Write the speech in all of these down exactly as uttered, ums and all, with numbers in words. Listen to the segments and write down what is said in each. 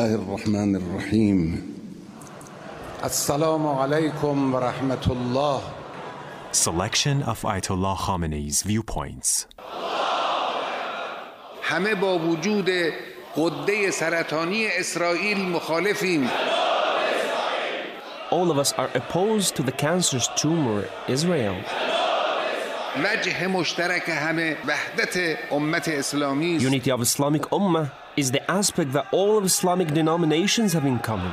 الله الرحمن الرحيم السلام عليكم ورحمة الله. Selection of Ayatollah Khamenei's viewpoints. همه با وجود غده سرطانی اسرائیل مخالفیم. All of us are opposed to the cancerous tumor Israel. وجه مشترک همه وحدت امت اسلامی است. Unity of Islamic Ummah is the aspect that all of Islamic denominations have in common.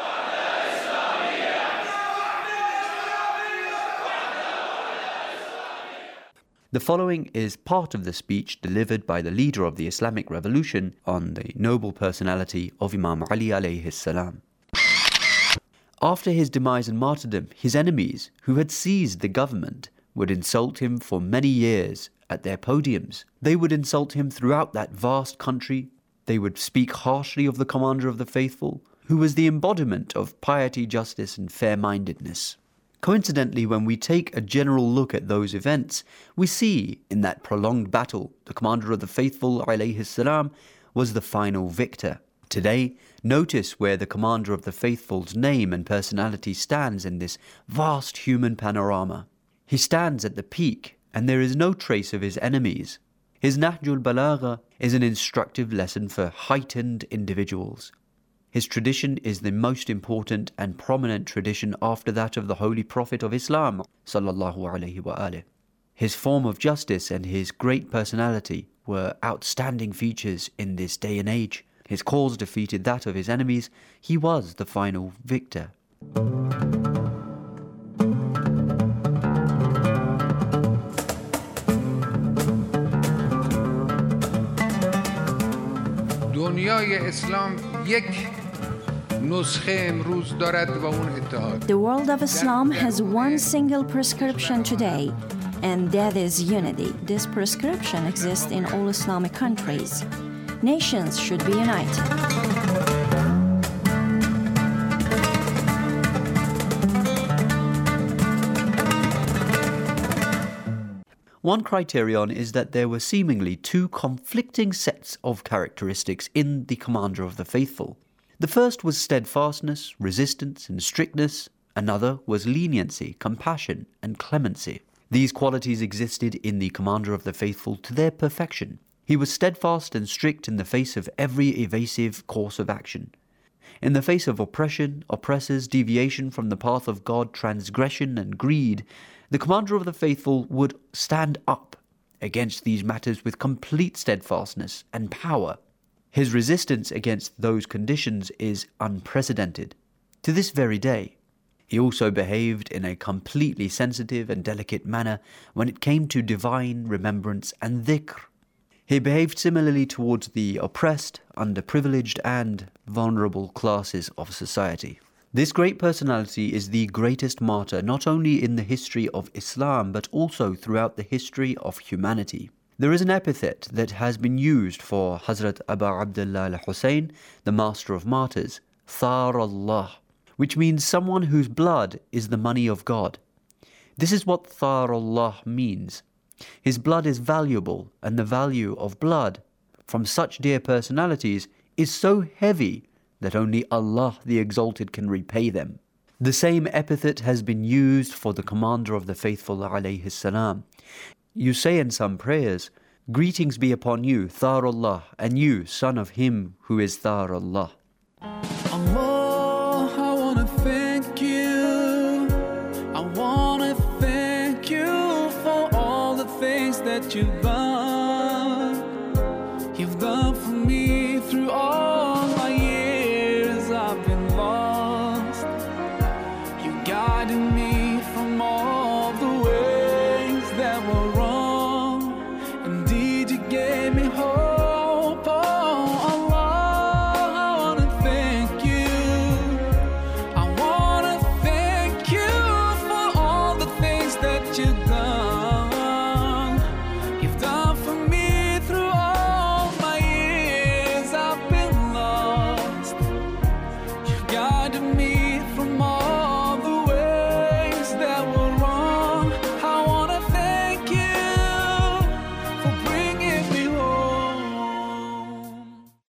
The following is part of the speech delivered by the leader of the Islamic Revolution on the noble personality of Imam Ali alayhi salam. After his demise and martyrdom, his enemies, who had seized the government, would insult him for many years at their podiums. They would insult him throughout that vast country. They would speak harshly of the Commander of the Faithful, who was the embodiment of piety, justice, and fair-mindedness. Coincidentally, when we take a general look at those events, we see in that prolonged battle, the Commander of the Faithful alayhi salam was the final victor. Today, notice where the Commander of the Faithful's name and personality stands in this vast human panorama. He stands at the peak, and there is no trace of his enemies. His Nahjul Balagha is an instructive lesson for heightened individuals. His tradition is the most important and prominent tradition after that of the Holy Prophet of Islam, sallallahu alaihi wasallam. His form of justice and his great personality were outstanding features in this day and age. His cause defeated that of his enemies. He was the final victor. دنیای اسلام یک نسخه امروز دارد و اون اتحاد. The world of Islam has one single prescription today, and that is unity. This prescription exists in all Islamic countries. Nations should be united. One criterion is that there were seemingly two conflicting sets of characteristics in the Commander of the Faithful. The first was steadfastness, resistance, and strictness. Another was leniency, compassion, and clemency. These qualities existed in the Commander of the Faithful to their perfection. He was steadfast and strict in the face of every evasive course of action. In the face of oppression, oppressors, deviation from the path of God, transgression, and greed, the Commander of the Faithful would stand up against these matters with complete steadfastness and power. His resistance against those conditions is unprecedented to this very day. He also behaved in a completely sensitive and delicate manner when it came to divine remembrance and dhikr. He behaved similarly towards the oppressed, underprivileged, and vulnerable classes of society. This great personality is the greatest martyr not only in the history of Islam but also throughout the history of humanity. There is an epithet that has been used for Hazrat Abu Abdullah al-Hussein, the master of martyrs, Thar Allah, which means someone whose blood is the money of God. This is what Thar Allah means. His blood is valuable, and the value of blood from such dear personalities is so heavy that only Allah the Exalted can repay them. The same epithet has been used for the Commander of the Faithful alayhi salam. You say in some prayers, "Greetings be upon you, Thar Allah, and you, son of him who is Thar Allah." Allah, I wanna thank you. I wanna thank you for all the things that you've done. You've done for me through all my years I've been lost. You guided me from all the ways that were wrong. Indeed, you gave me hope. Oh, Allah, I wanna thank you. I wanna thank you for all the things that you did.